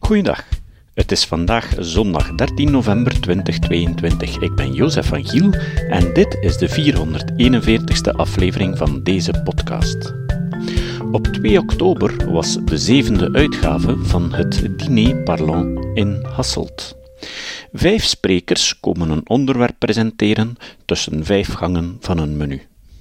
Goeiedag. Het is vandaag zondag 13 november 2022. Ik ben Jozef van Giel en dit is de 441ste aflevering van deze podcast. Op 2 oktober was de 7e uitgave van het Dîner Parlant in Hasselt. 5 sprekers komen een onderwerp presenteren tussen 5 gangen van een menu.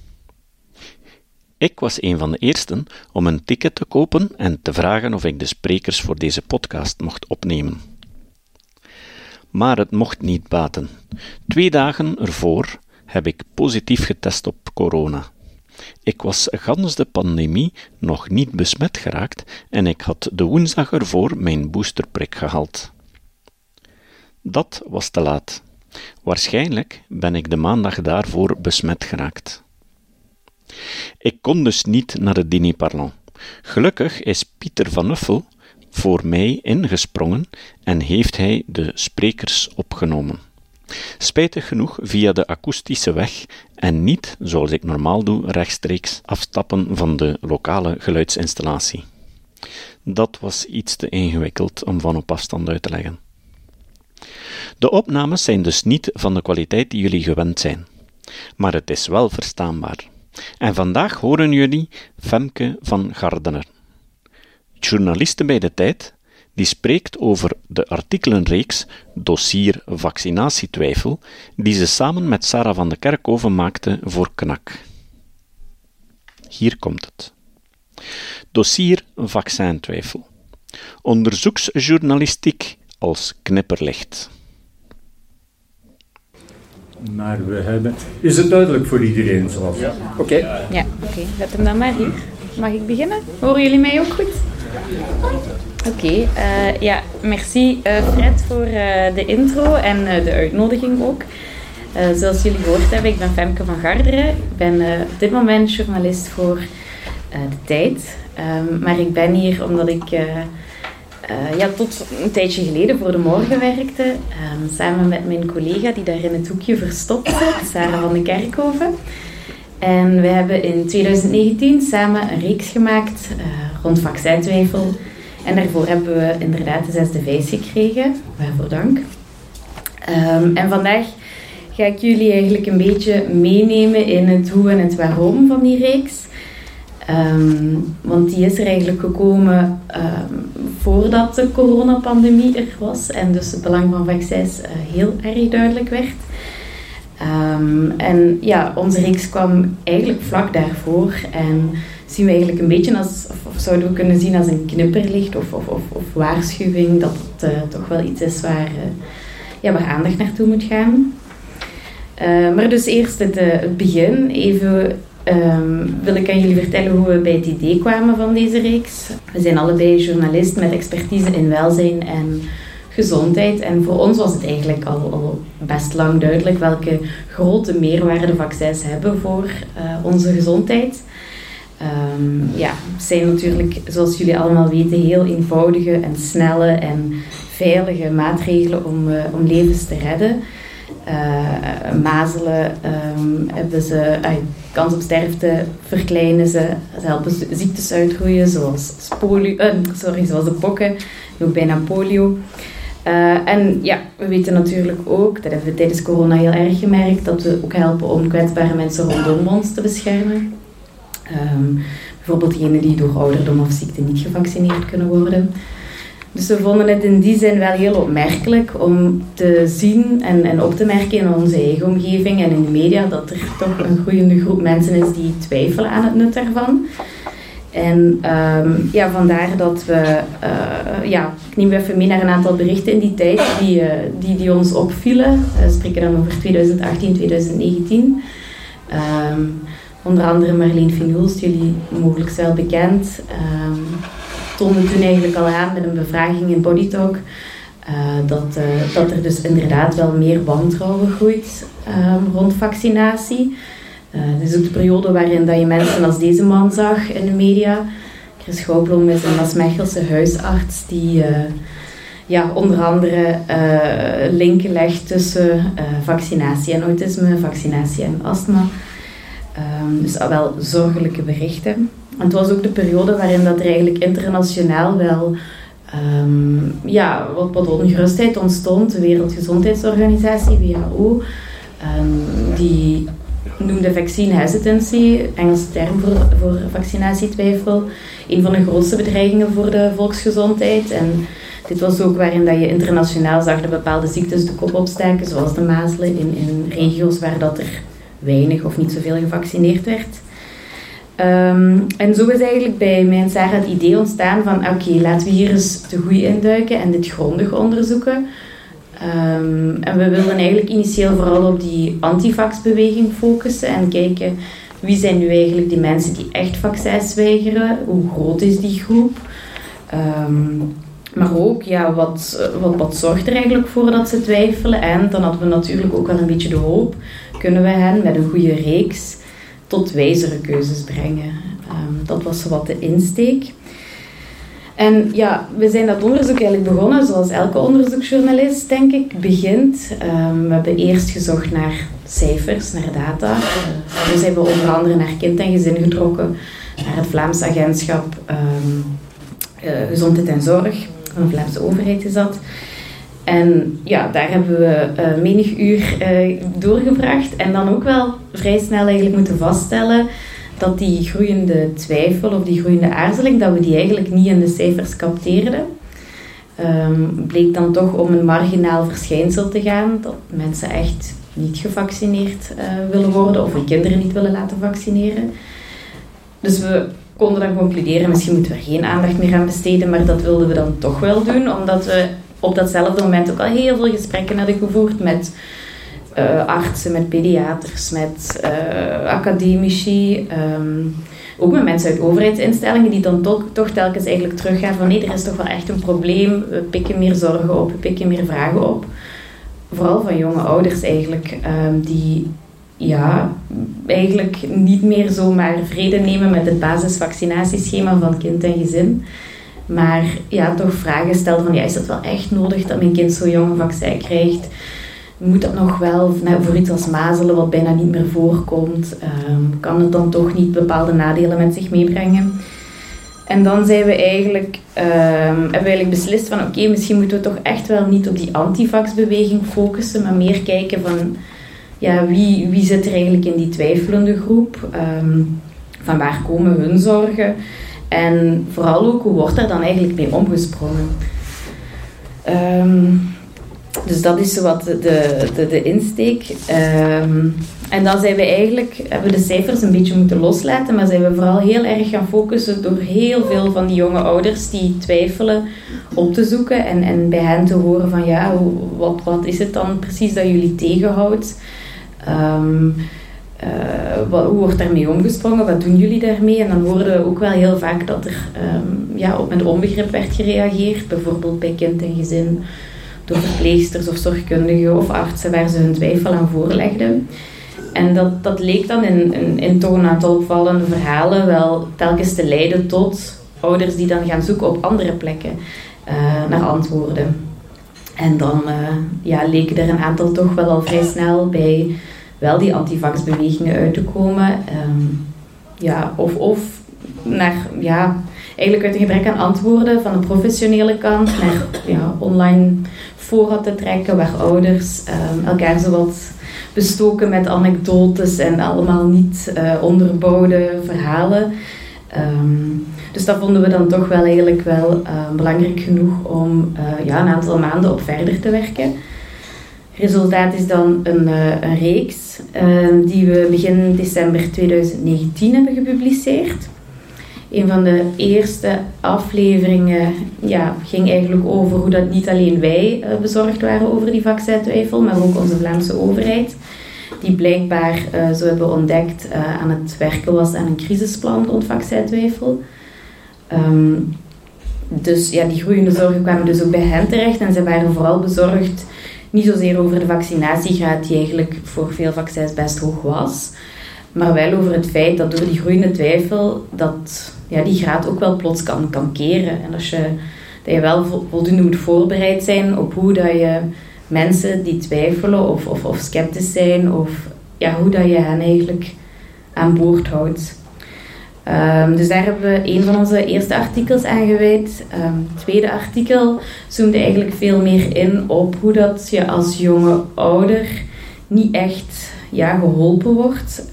Ik was een van de eersten om een ticket te kopen en te vragen of ik de sprekers voor deze podcast mocht opnemen. Maar het mocht niet baten. 2 dagen ervoor heb ik positief getest op corona. Ik was gans de pandemie nog niet besmet geraakt en ik had de woensdag ervoor mijn boosterprik gehaald. Dat was te laat. Waarschijnlijk ben ik de maandag daarvoor besmet geraakt. Ik kon dus niet naar het Dîner Parlant. Gelukkig is Pieter van Uffel voor mij ingesprongen en heeft hij de sprekers opgenomen. Spijtig genoeg via de akoestische weg en niet, zoals ik normaal doe, rechtstreeks afstappen van de lokale geluidsinstallatie. Dat was iets te ingewikkeld om van op afstand uit te leggen. De opnames zijn dus niet van de kwaliteit die jullie gewend zijn, maar het is wel verstaanbaar. En vandaag horen jullie Femke van Garderen, journaliste bij De Tijd, die spreekt over de artikelenreeks Dossier Vaccinatietwijfel, die ze samen met Sarah van de Kerkhoven maakte voor KNAK. Hier komt het. Dossier Vaccintwijfel. Onderzoeksjournalistiek als knipperlicht. Maar we hebben... Is het duidelijk voor iedereen zoals? Ja. Oké. Ja, oké. Zet hem dan maar hier. Mag ik beginnen? Horen jullie mij ook goed? Oké. Merci Fred voor de intro en de uitnodiging ook. Zoals jullie gehoord hebben, ik ben Femke van Garderen. Ik ben op dit moment journalist voor De Tijd. Maar ik ben hier omdat ik... tot een tijdje geleden voor De Morgen werkte, samen met mijn collega die daar in het hoekje verstopt zit, Sarah van de Kerkhoven. En we hebben in 2019 samen een reeks gemaakt rond vaccintwijfel. En daarvoor hebben we inderdaad de 6e vijs gekregen. Waarvoor dank. En vandaag ga ik jullie eigenlijk een beetje meenemen in het hoe en het waarom van die reeks. Want die is er eigenlijk gekomen voordat de coronapandemie er was en dus het belang van vaccins heel erg duidelijk werd. Onze reeks kwam eigenlijk vlak daarvoor en zien we eigenlijk een beetje als, of zouden we kunnen zien als een knipperlicht of waarschuwing dat het toch wel iets is waar aandacht naartoe moet gaan. Maar dus eerst het begin, even... wil ik aan jullie vertellen hoe we bij het idee kwamen van deze reeks. We zijn allebei journalist met expertise in welzijn en gezondheid. En voor ons was het eigenlijk al best lang duidelijk welke grote meerwaarde vaccins hebben voor onze gezondheid. Het zijn natuurlijk, zoals jullie allemaal weten, heel eenvoudige en snelle en veilige maatregelen om levens te redden. Mazelen hebben ze kans op sterfte verkleinen ze helpen ziektes uitroeien zoals de pokken en ook bijna polio. We weten natuurlijk ook, dat hebben we tijdens corona heel erg gemerkt, dat we ook helpen om kwetsbare mensen rondom ons te beschermen. Bijvoorbeeld degenen die door ouderdom of ziekte niet gevaccineerd kunnen worden. Dus we vonden het in die zin wel heel opmerkelijk om te zien en op te merken in onze eigen omgeving en in de media dat er toch een groeiende groep mensen is die twijfelen aan het nut daarvan. En vandaar dat we... ik neem even mee naar een aantal berichten in die tijd die ons opvielen. We spreken dan over 2018, 2019. Onder andere Marleen Fien-Hulst, jullie mogelijk wel bekend... toonde toen eigenlijk al aan met een bevraging in Bodytalk dat er dus inderdaad wel meer wantrouwen groeit rond vaccinatie. Dit is ook de periode waarin dat je mensen als deze man zag in de media. Chris Schouwblom is een Maasmechelse huisarts die onder andere linken legt tussen vaccinatie en autisme, vaccinatie en astma. Dus al wel zorgelijke berichten. En het was ook de periode waarin dat er eigenlijk internationaal wel Wat ongerustheid ontstond. De Wereldgezondheidsorganisatie, WHO, die noemde vaccine hesitancy, Engelse term voor vaccinatietwijfel, een van de grootste bedreigingen voor de volksgezondheid. En dit was ook waarin dat je internationaal zag dat bepaalde ziektes de kop opstaken, zoals de mazelen, in regio's waar dat er weinig of niet zoveel gevaccineerd werd. En zo is eigenlijk bij mij en Sarah het idee ontstaan van oké, laten we hier eens te goed induiken en dit grondig onderzoeken. En we wilden eigenlijk initieel vooral op die antivaxbeweging focussen en kijken wie zijn nu eigenlijk die mensen die echt vaccins weigeren, hoe groot is die groep. Maar ook, wat zorgt er eigenlijk voor dat ze twijfelen? En dan hadden we natuurlijk ook wel een beetje de hoop, kunnen we hen met een goede reeks tot wijzere keuzes brengen. Dat was wat de insteek. En we zijn dat onderzoek eigenlijk begonnen, zoals elke onderzoeksjournalist, denk ik, begint. We hebben eerst gezocht naar cijfers, naar data. Dus hebben we onder andere naar kind en gezin getrokken, naar het Vlaams Agentschap Gezondheid en Zorg van de Vlaamse overheid is dat. En daar hebben we menig uur doorgebracht en dan ook wel vrij snel eigenlijk moeten vaststellen dat die groeiende twijfel of die groeiende aarzeling, dat we die eigenlijk niet in de cijfers capteerden. Bleek dan toch om een marginaal verschijnsel te gaan, dat mensen echt niet gevaccineerd willen worden of hun kinderen niet willen laten vaccineren. Dus we konden dan concluderen, misschien moeten we er geen aandacht meer aan besteden, maar dat wilden we dan toch wel doen, omdat we op datzelfde moment ook al heel veel gesprekken hadden gevoerd met artsen, met pediaters, met academici, ook met mensen uit overheidsinstellingen die dan toch telkens eigenlijk teruggaan van nee, er is toch wel echt een probleem, we pikken meer zorgen op, we pikken meer vragen op. Vooral van jonge ouders eigenlijk, die eigenlijk niet meer zomaar vrede nemen met het basisvaccinatieschema van kind en gezin. Maar toch vragen stellen van is dat wel echt nodig dat mijn kind zo'n jong een vaccin krijgt? Moet dat nog wel voor iets als mazelen wat bijna niet meer voorkomt? Kan het dan toch niet bepaalde nadelen met zich meebrengen? En dan zijn we hebben we eigenlijk beslist van oké, misschien moeten we toch echt wel niet op die antivaxbeweging focussen, maar meer kijken van wie zit er eigenlijk in die twijfelende groep? Van waar komen hun zorgen? En vooral ook, hoe wordt daar dan eigenlijk mee omgesprongen? Dus dat is zowat de insteek. En dan hebben we de cijfers een beetje moeten loslaten, maar zijn we vooral heel erg gaan focussen door heel veel van die jonge ouders die twijfelen op te zoeken en bij hen te horen van wat is het dan precies dat jullie tegenhoudt? Hoe wordt daarmee omgesprongen? Wat doen jullie daarmee? En dan hoorden we ook wel heel vaak dat er met onbegrip werd gereageerd. Bijvoorbeeld bij kind en gezin door verpleegsters of zorgkundigen of artsen waar ze hun twijfel aan voorlegden. En dat leek dan in toch een aantal opvallende verhalen wel telkens te leiden tot ouders die dan gaan zoeken op andere plekken naar antwoorden. En dan leken er een aantal toch wel al vrij snel bij wel die antivaxbewegingen uit te komen. Of naar, eigenlijk uit een gebrek aan antwoorden van de professionele kant naar online fora te trekken waar ouders elkaar zowat bestoken met anekdotes en allemaal niet onderbouwde verhalen. Dus dat vonden we dan toch wel eigenlijk wel belangrijk genoeg om een aantal maanden op verder te werken. Resultaat is dan een reeks die we begin december 2019 hebben gepubliceerd. Een van de eerste afleveringen ging eigenlijk over hoe dat niet alleen wij bezorgd waren over die vaccintwijfel, maar ook onze Vlaamse overheid, die blijkbaar, zo hebben we ontdekt, aan het werken was aan een crisisplan rond vaccintwijfel. Dus die groeiende zorgen kwamen dus ook bij hen terecht en ze waren vooral bezorgd niet zozeer over de vaccinatiegraad die eigenlijk voor veel vaccins best hoog was, maar wel over het feit dat door die groeiende twijfel dat die graad ook wel plots kan keren. En dat je wel voldoende moet voorbereid zijn op hoe dat je mensen die twijfelen of sceptisch zijn, of hoe dat je hen eigenlijk aan boord houdt. Dus daar hebben we een van onze eerste artikels aan gewijd. Het tweede artikel zoomde eigenlijk veel meer in op hoe dat je als jonge ouder niet echt geholpen wordt.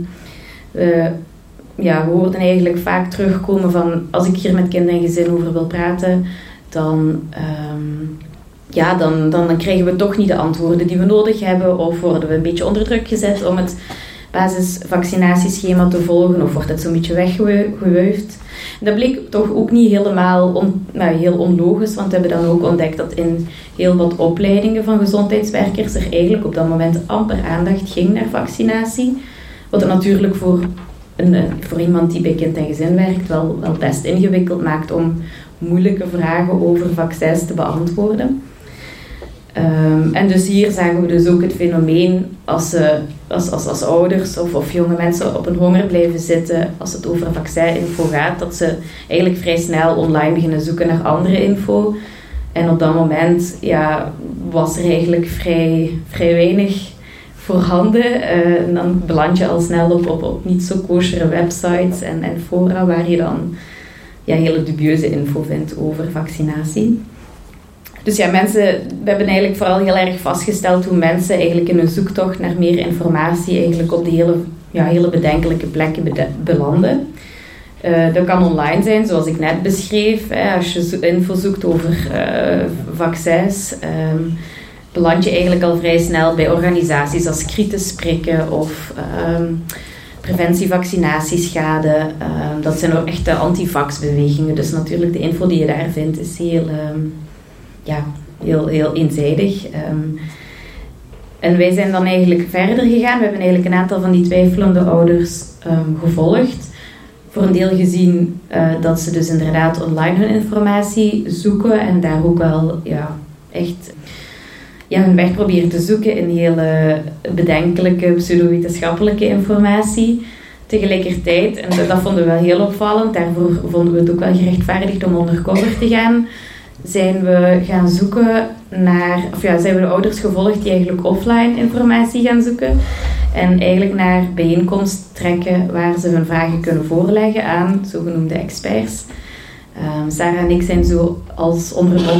We hoorden eigenlijk vaak terugkomen van, als ik hier met kind en gezin over wil praten, dan krijgen we toch niet de antwoorden die we nodig hebben, of worden we een beetje onder druk gezet om het basisvaccinatieschema te volgen, of wordt het zo'n beetje weggewuifd. Dat bleek toch ook niet helemaal heel onlogisch, want we hebben dan ook ontdekt dat in heel wat opleidingen van gezondheidswerkers er eigenlijk op dat moment amper aandacht ging naar vaccinatie. Wat het natuurlijk voor iemand die bij kind en gezin werkt wel best ingewikkeld maakt om moeilijke vragen over vaccins te beantwoorden. En dus hier zagen we dus ook het fenomeen als ouders of jonge mensen op een honger blijven zitten als het over vaccininfo gaat, dat ze eigenlijk vrij snel online beginnen zoeken naar andere info. En op dat moment was er eigenlijk vrij weinig voorhanden. En dan beland je al snel op niet zo koosere websites en fora waar je dan hele dubieuze info vindt over vaccinatie. Dus we hebben eigenlijk vooral heel erg vastgesteld hoe mensen eigenlijk in hun zoektocht naar meer informatie eigenlijk op die hele bedenkelijke plekken belanden. Dat kan online zijn, zoals ik net beschreef. Als je info zoekt over vaccins, beland je eigenlijk al vrij snel bij organisaties als Critis Prikken of Preventie-Vaccinatieschade. Dat zijn ook echte anti-vax-bewegingen. Dus natuurlijk de info die je daar vindt is heel eenzijdig. En wij zijn dan eigenlijk verder gegaan. We hebben eigenlijk een aantal van die twijfelende ouders gevolgd. Voor een deel gezien dat ze dus inderdaad online hun informatie zoeken en daar ook wel echt hun weg proberen te zoeken in hele bedenkelijke pseudowetenschappelijke informatie. Tegelijkertijd, en dat vonden we wel heel opvallend, daarvoor vonden we het ook wel gerechtvaardigd om undercover te gaan, zijn we gaan zoeken zijn we de ouders gevolgd die eigenlijk offline informatie gaan zoeken en eigenlijk naar bijeenkomst trekken waar ze hun vragen kunnen voorleggen aan zogenoemde experts. Sarah en ik zijn zo als onder een